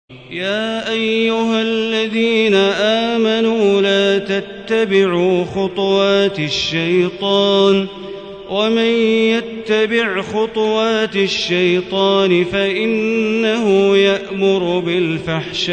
يا أيها الذين آمنوا لا تتبعوا خطوات الشيطان ومن يتبع خطوات الشيطان فإنه يأمر بالفحشاء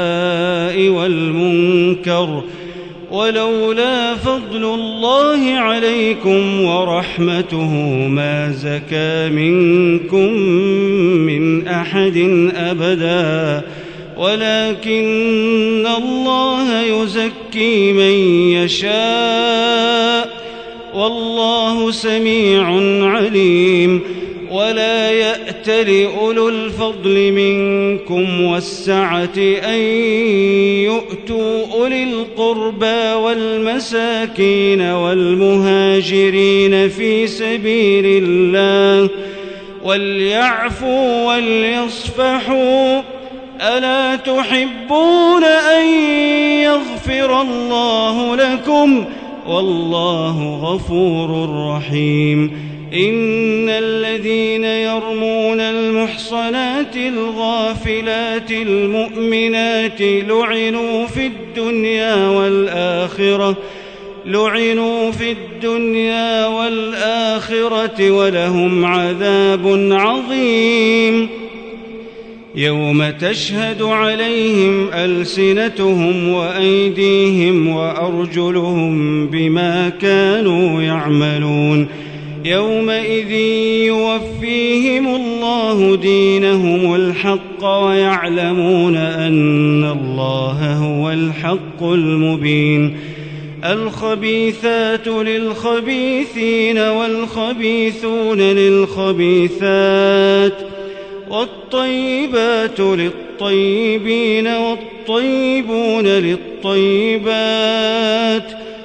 والمنكر ولولا فضل الله عليكم ورحمته ما زكى منكم من أحد أبدا ولكن الله يزكي من يشاء والله سميع عليم ولا يأتل أولو الفضل منكم والسعة أن يؤتوا أولي القربى والمساكين والمهاجرين في سبيل الله وليعفوا وليصفحوا ألا تحبون أن يغفر الله لكم والله غفور رحيم إن الذين يرمون المحصنات الغافلات المؤمنات لعنوا في الدنيا والآخرة ولهم عذاب عظيم يوم تشهد عليهم ألسنتهم وأيديهم وأرجلهم بما كانوا يعملون يومئذ يوفيهم الله دينهم الحق ويعلمون أن الله هو الحق المبين الخبيثات للخبيثين والخبيثون للخبيثات والطيبات للطيبين والطيبون للطيبات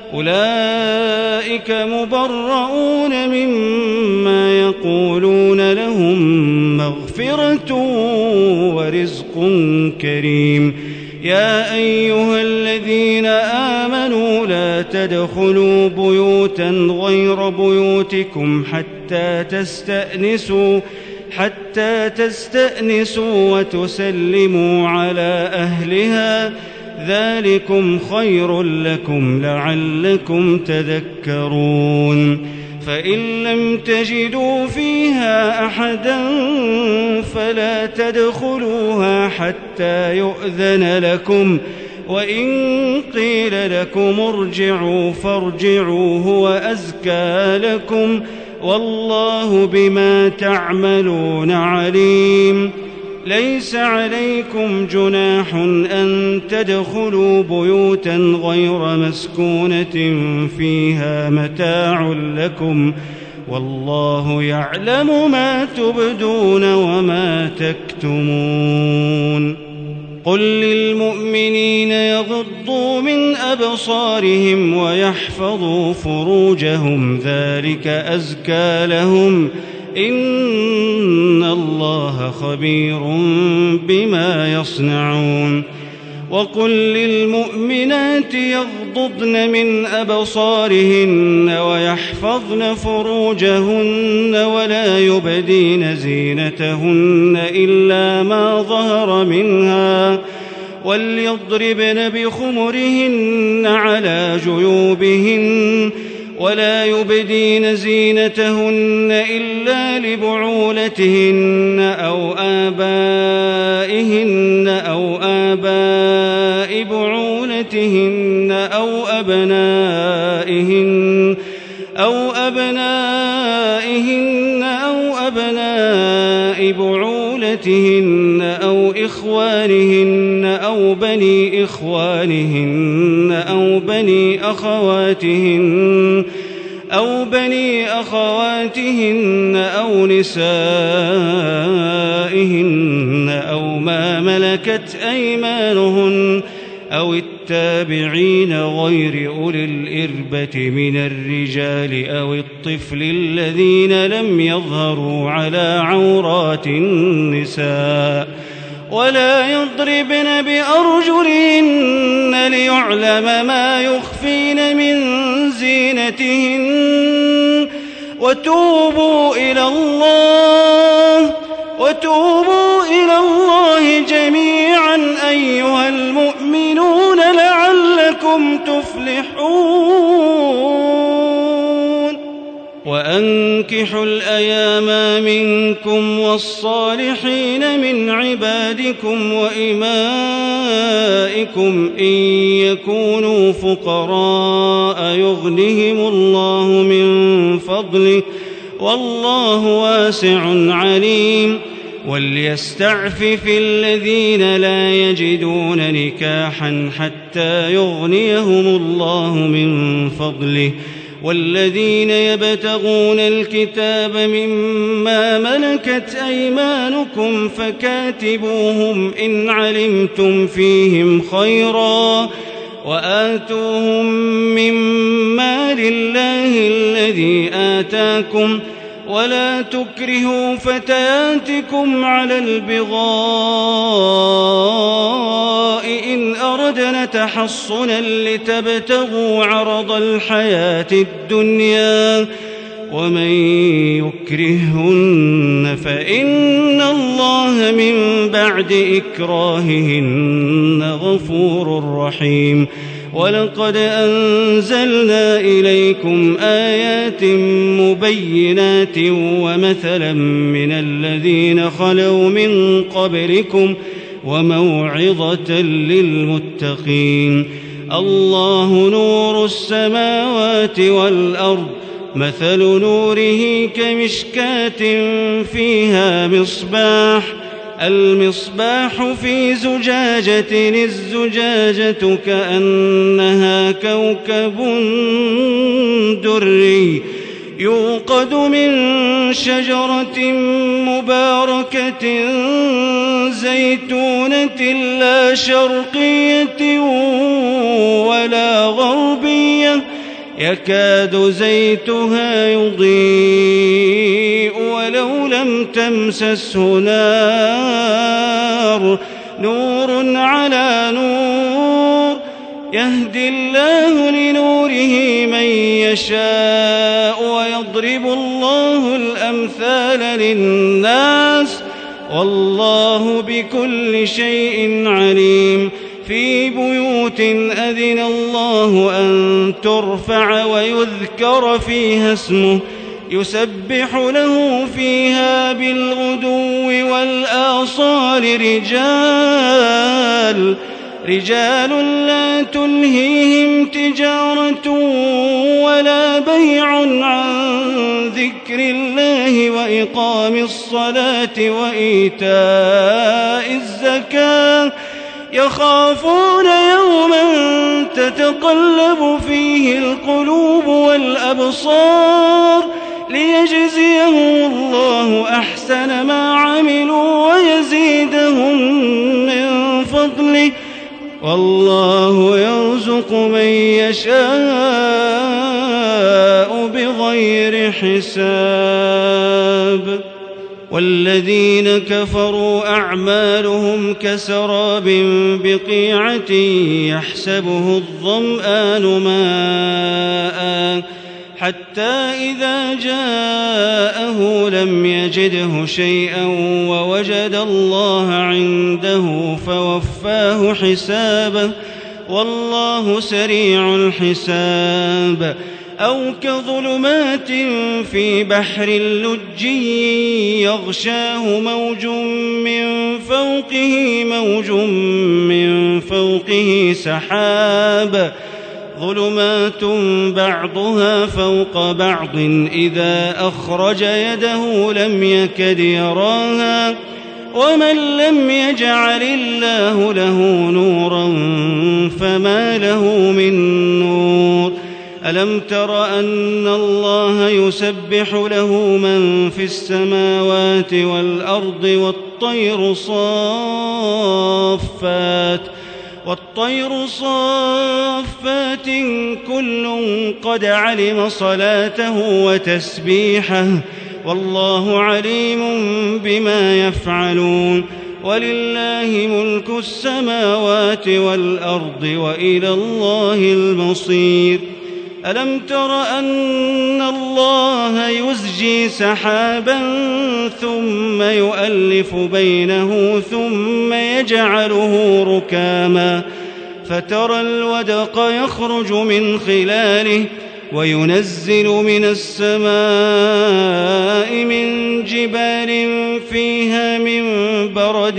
أولئك مبرؤون مما يقولون لهم مغفرة ورزق كريم يا أيها الذين آمنوا لا تدخلوا بيوتا غير بيوتكم حتى تستأنسوا وتسلموا على أهلها ذلكم خير لكم لعلكم تذكرون فإن لم تجدوا فيها أحدا فلا تدخلوها حتى يؤذن لكم وإن قيل لكم ارجعوا فارجعوا هو أزكى لكم والله بما تعملون عليم ليس عليكم جناح أن تدخلوا بيوتا غير مسكونة فيها متاع لكم والله يعلم ما تبدون وما تكتمون قل للمؤمنين يغضوا من أبصارهم ويحفظوا فروجهم ذلك أزكى لهم إن الله خبير بما يصنعون وقل للمؤمنات يغضضن من أبصارهن ويحفظن فروجهن ولا يبدين زينتهن إلا ما ظهر منها وليضربن بخمرهن على جيوبهن ولا يبدين زينتهن إلا لبعولتهن أو آباء بعولتهن أو أبنائهن أو أبناء بعولتهن أو إخوانهن أو بني إخوانهن أو بني أخواتهن أو نسائهن أو ما ملكت أيمانهن أو التابعين غير أولي الإربة من الرجال أو الطفل الذين لم يظهروا على عورات النساء ولا يضربن بأرجلهن ليعلم ما يخفين من زينتهن وتوبوا إلى الله جميعا تفلحون وأنكحوا الأيام منكم والصالحين من عبادكم وإمائكم إن يكونوا فقراء يغنهم الله من فضله والله واسع عليم وليستعفف الذين لا يجدون نكاحا حتى يغنيهم الله من فضله والذين يبتغون الكتاب مما ملكت أيمانكم فكاتبوهم إن علمتم فيهم خيرا وآتوهم مما لله الذي آتاكم ولا تكرهوا فتياتكم على البغاء إن أردنا تحصنا لتبتغوا عرض الحياة الدنيا ومن يكرهن فإن الله من بعد إكراههن غفور رحيم ولقد أنزلنا إليكم آيات مبينات ومثلا من الذين خلوا من قبلكم وموعظة للمتقين الله نور السماوات والأرض مثل نوره كمشكاة فيها مصباح المصباح في زجاجة الزجاجة كأنها كوكب دري يوقد من شجرة مباركة زيتونة لا شرقية ولا غربية يكاد زيتها يضيء ولو لم تمسسه نار نور على نور يهدي الله لنوره من يشاء ويضرب الله الأمثال للناس والله بكل شيء عليم في بيوت أذن الله أن ترفع ويذكر فيها اسمه يسبح له فيها بالغدو والآصال رجال لا تلهيهم تجارة ولا بيع عن ذكر الله وإقام الصلاة وإيتاء الزكاة يخافون يوما تتقلب فيه القلوب والأبصار ليجزيهم الله أحسن ما عملوا ويزيدهم من فضله والله يرزق من يشاء بغير حساب والذين كفروا أعمالهم كسراب بقيعة يحسبه الظمآن ماء حتى إذا جاءه لم يجده شيئا ووجد الله عنده فوفاه حسابه والله سريع الحساب أو كظلمات في بحر لجي يغشاه موج من فوقه سحاب ظلمات بعضها فوق بعض إذا أخرج يده لم يكد يراها ومن لم يجعل الله له نورا فما له من نور ألم تر أن الله يسبح له من في السماوات والأرض والطير صافات كل قد علم صلاته وتسبيحه والله عليم بما يفعلون ولله ملك السماوات والأرض وإلى الله المصير ألم تر أن الله يزجي سحابا ثم يؤلف بينه ثم يجعله فترى الودق يخرج من خلاله وينزل من السماء من جبال فيها من برد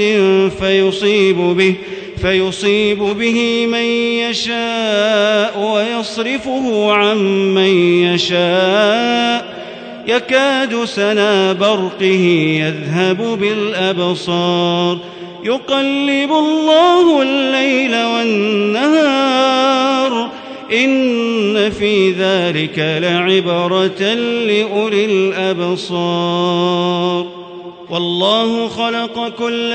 فيصيب به من يشاء ويصرفه عن من يشاء يكاد سنا برقه يذهب بالأبصار يقلب الله الليل والنهار إن في ذلك لعبرة لأولي الأبصار والله خلق كل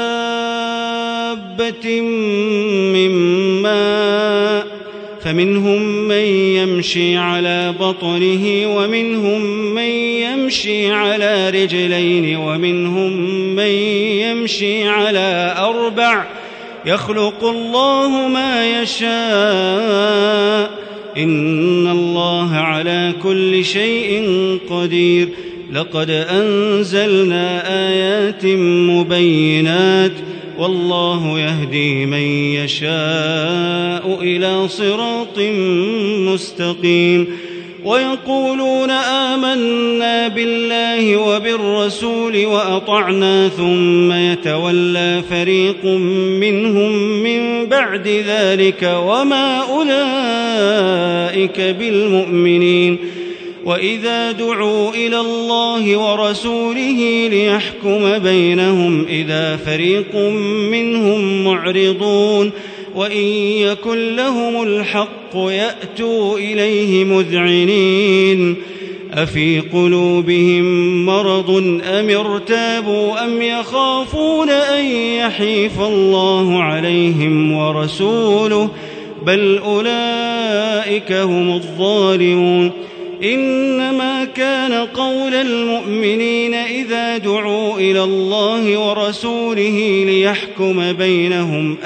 دابة من ماء فمنهم من يمشي على بطنه ومنهم من يمشي على رجلين ومنهم من يمشي على أربع يخلق الله ما يشاء إن الله على كل شيء قدير لقد أنزلنا آيات مبينات والله يهدي من يشاء إلى صراط مستقيم ويقولون آمنا بالله وبالرسول وأطعنا ثم يتولى فريق منهم من بعد ذلك وما أولئك بالمؤمنين وإذا دعوا إلى الله ورسوله ليحكم بينهم إذا فريق منهم معرضون وإن يكن لهم الحق يأتوا إليه مذعنين أفي قلوبهم مرض أم ارتابوا أم يخافون أن يحيف الله عليهم ورسوله بل أولئك هم الظالمون إنما كان قول المؤمنين إذا دعوا إلى الله ورسوله ليحكم بينهم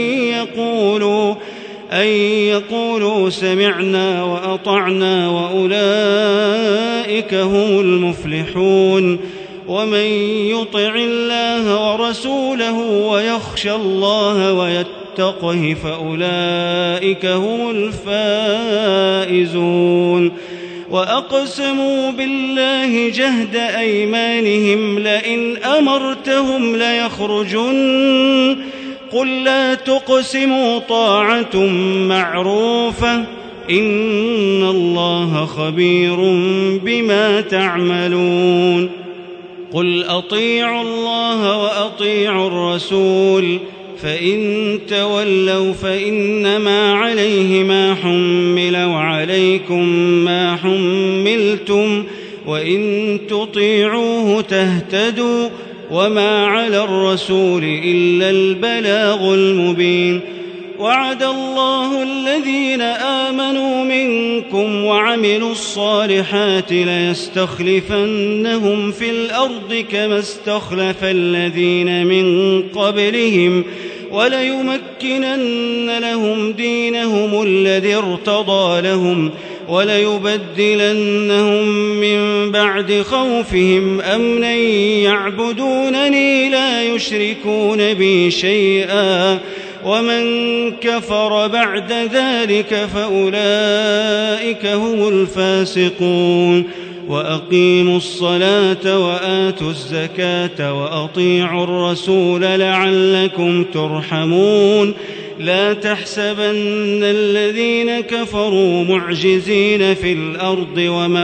أن يقولوا سمعنا وأطعنا وأولئك هم المفلحون ومن يطع الله ورسوله ويخشى الله ويتقه فأولئك هم الفائزون وأقسموا بالله جهد أيمانهم لئن أمرتهم ليخرجن قل لا تقسموا طاعة معروفة إن الله خبير بما تعملون قل أطيعوا الله وأطيعوا الرسول فإن تولوا فإنما عليه ما حمل وعليكم ما حملتم وإن تطيعوه تهتدوا وما على الرسول إلا البلاغ المبين وعد الله الذين آمنوا منكم وعملوا الصالحات ليستخلفنهم في الأرض كما استخلف الذين من قبلهم وليمكنن لهم دينهم الذي ارتضى لهم وليبدلنهم من بعد خوفهم أمنا يعبدونني لا يشركون بي شيئا ومن كفر بعد ذلك فأولئك هم الفاسقون وأقيموا الصلاة وآتوا الزكاة وأطيعوا الرسول لعلكم ترحمون لا تحسبن الذين كفروا معجزين في الأرض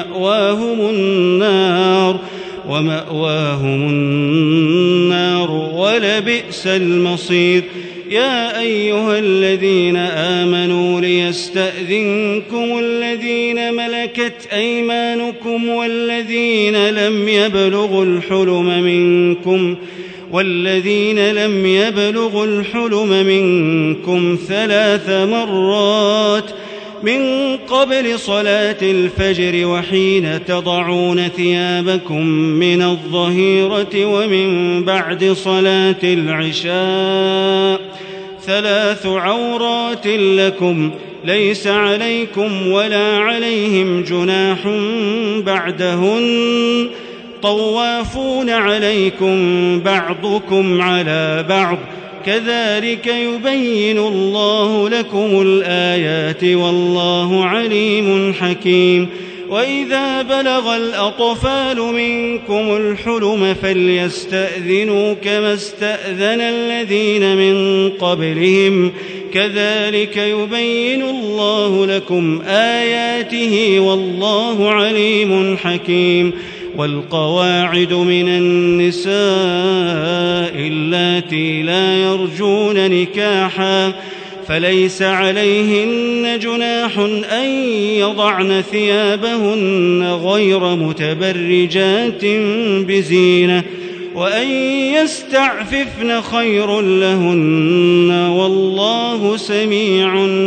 ومأواهم النار ولبئس المصير يا أيها الذين آمنوا ليستأذنكم الذين ملكت أيمانكم والذين لم يبلغوا الحلم منكم 3 مرات من قبل صلاة الفجر وحين تضعون ثيابكم من الظهيرة ومن بعد صلاة العشاء 3 عورات لكم ليس عليكم ولا عليهم جناح بعدهن طوافون عليكم بعضكم على بعض كذلك يبين الله لكم الآيات والله عليم حكيم. وإذا بلغ الأطفال منكم الحلم فليستأذنوا كما استأذن الذين من قبلهم كذلك يبين الله لكم آياته والله عليم حكيم. والقواعد من النساء اللاتي لا يرجون نكاحا فليس عليهن جناح أن يضعن ثيابهن غير متبرجات بزينة وأن يستعففن خير لهن والله سميع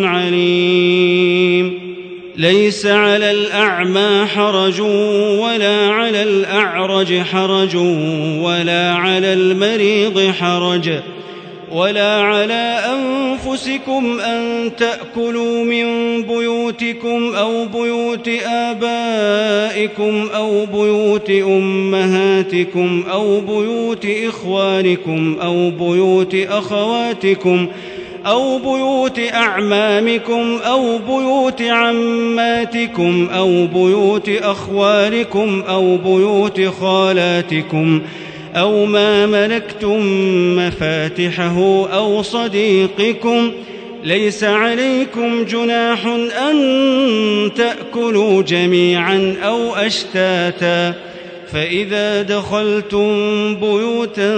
عليم. ليس على الأعمى حرج ولا على الأعرج حرج ولا على المريض حرج ولا على أنفسكم أن تأكلوا من بيوتكم أو بيوت آبائكم أو بيوت أمهاتكم أو بيوت إخوانكم أو بيوت أخواتكم أو بيوت أعمامكم أو بيوت عماتكم أو بيوت أخوالكم أو بيوت خالاتكم أو ما ملكتم مفاتحه أو صديقكم. ليس عليكم جناح أن تأكلوا جميعا أو أشتاتا فإذا دخلتم بيوتا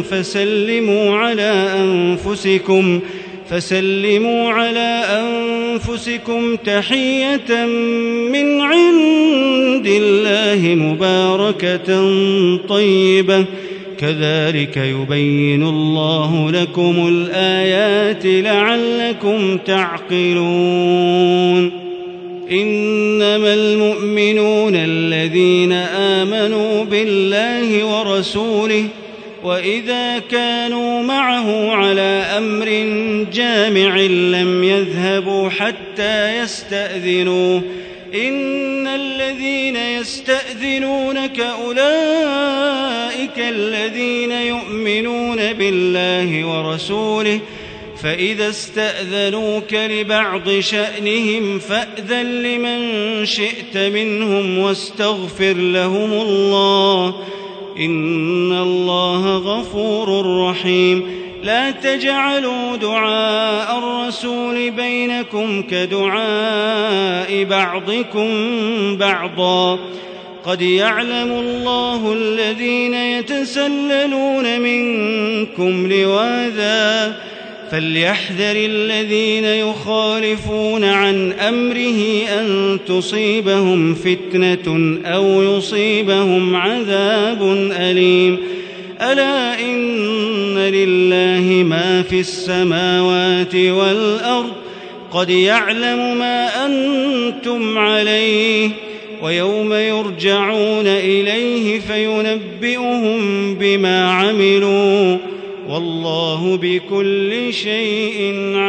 فسلموا على أنفسكم تحية من عند الله مباركة طيبة كذلك يبين الله لكم الآيات لعلكم تعقلون. إنما المؤمنون الذين آمنوا بالله ورسوله وإذا كانوا معه على أمر جامع لم يذهبوا حتى يستأذنوه. إن الذين يستأذنونك أولئك الذين يؤمنون بالله ورسوله فإذا استأذنوك لبعض شأنهم فأذن لمن شئت منهم واستغفر لهم الله إن الله غفور رحيم. لا تجعلوا دعاء الرسول بينكم كدعاء بعضكم بعضا قد يعلم الله الذين يتسللون منكم لواذا فليحذر الذين يخالفون عن أمره أن تصيبهم فتنة أو يصيبهم عذاب أليم. ألا إن لله ما في السماوات والأرض قد يعلم ما أنتم عليه ويوم يرجعون إليه فينبئهم بما عملوا والله بكل شيء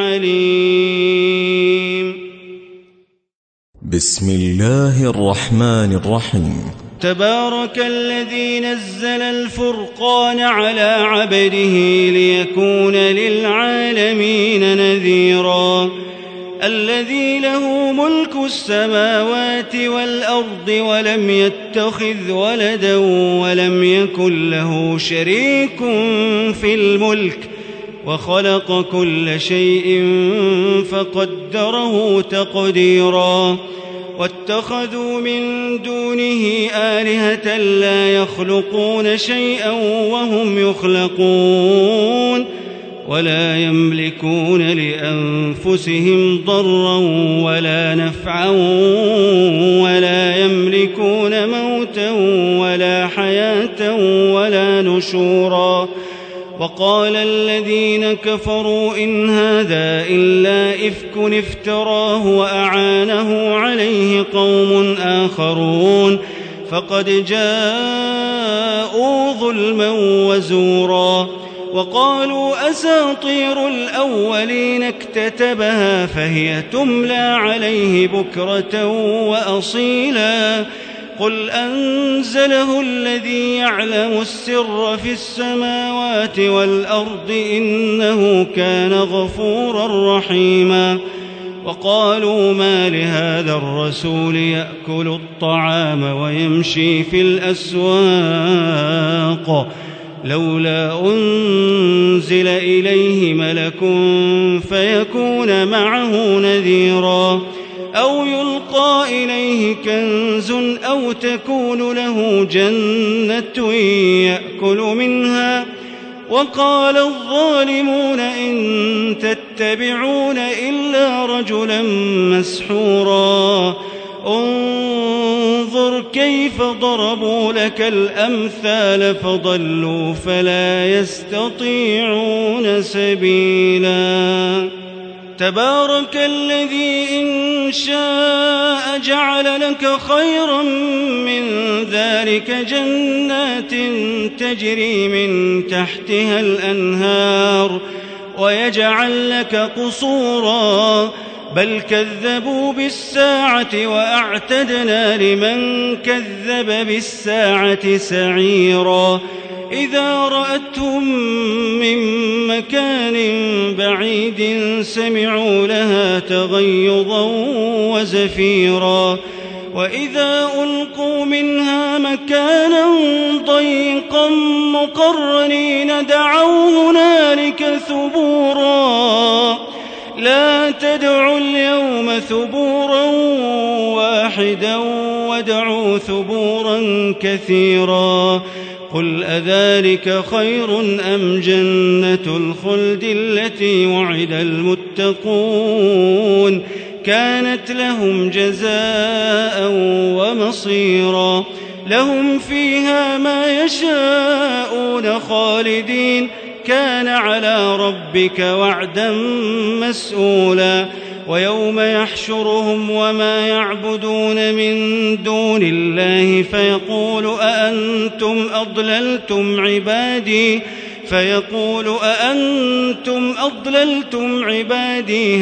عليم. بسم الله الرحمن الرحيم. تبارك الذي نزل الفرقان على عبده ليكون للعالمين نذيرا. الذي له ملك السماوات والأرض ولم يتخذ ولدا ولم يكن له شريك في الملك وخلق كل شيء فقدره تقديرا. واتخذوا من دونه آلهة لا يخلقون شيئا وهم يخلقون ولا يملكون لأنفسهم ضرا ولا نفعا ولا يملكون موتا ولا حياة ولا نشورا. وقال الذين كفروا إن هذا إلا إفك افتراه وأعانه عليه قوم آخرون فقد جاءوا ظلما وزورا. وقالوا أساطير الأولين اكتتبها فهي تملى عليه بكرة وأصيلا. قل أنزله الذي يعلم السر في السماوات والأرض إنه كان غفورا رحيما. وقالوا ما لهذا الرسول يأكل الطعام ويمشي في الأسواق لولا أنزل إليه ملك فيكون معه نذيرا أو يلقى إليه كنز أو تكون له جنة يأكل منها. وقال الظالمون إن تتبعون إلا رجلا مسحورا انظر كيف ضربوا لك الأمثال فضلوا فلا يستطيعون سبيلا. تبارك الذي إن شاء جعل لك خيرا من ذلك جنات تجري من تحتها الأنهار ويجعل لك قصورا بل كذبوا بالساعة وأعتدنا لمن كذب بالساعة سعيرا. إذا رأتهم من مكان بعيد سمعوا لها تغيظا وزفيرا وإذا ألقوا منها مكانا ضيقا مقرنين دعوا هنالك ثبورا لا تدعوا اليوم ثبورا واحدا وادعوا ثبورا كثيرا. قل أذلك خير أم جنة الخلد التي وعد المتقون كانت لهم جزاء ومصيرا لهم فيها ما يشاءون خالدين كان على ربك وعدا مسئولا. ويوم يحشرهم وما يعبدون من دون الله فيقول أأنتم أضللتم عبادي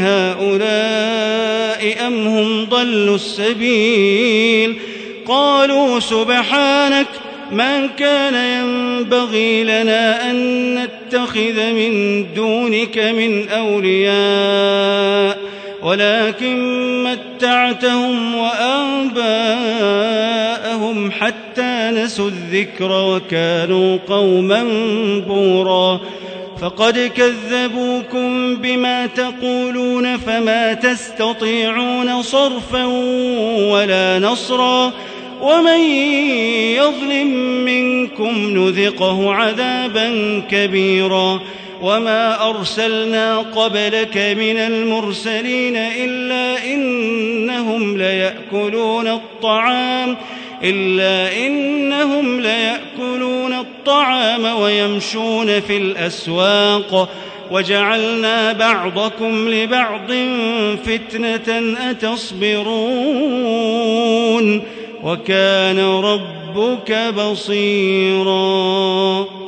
هؤلاء أم هم ضلوا السبيل قالوا سبحانك ما كان ينبغي لنا أن نتخذ من دونك من أولياء ولكن متعتهم وآباءهم حتى نسوا الذكر وكانوا قوما بورا. فقد كذبوكم بما تقولون فما تستطيعون صرفا ولا نصرا ومن يظلم منكم نذقه عذابا كبيرا. وما أرسلنا قبلك من المرسلين إلا إنهم ليأكلون الطعام ويمشون في الأسواق وجعلنا بعضكم لبعض فتنة أتصبرون وكان ربك بصيرا.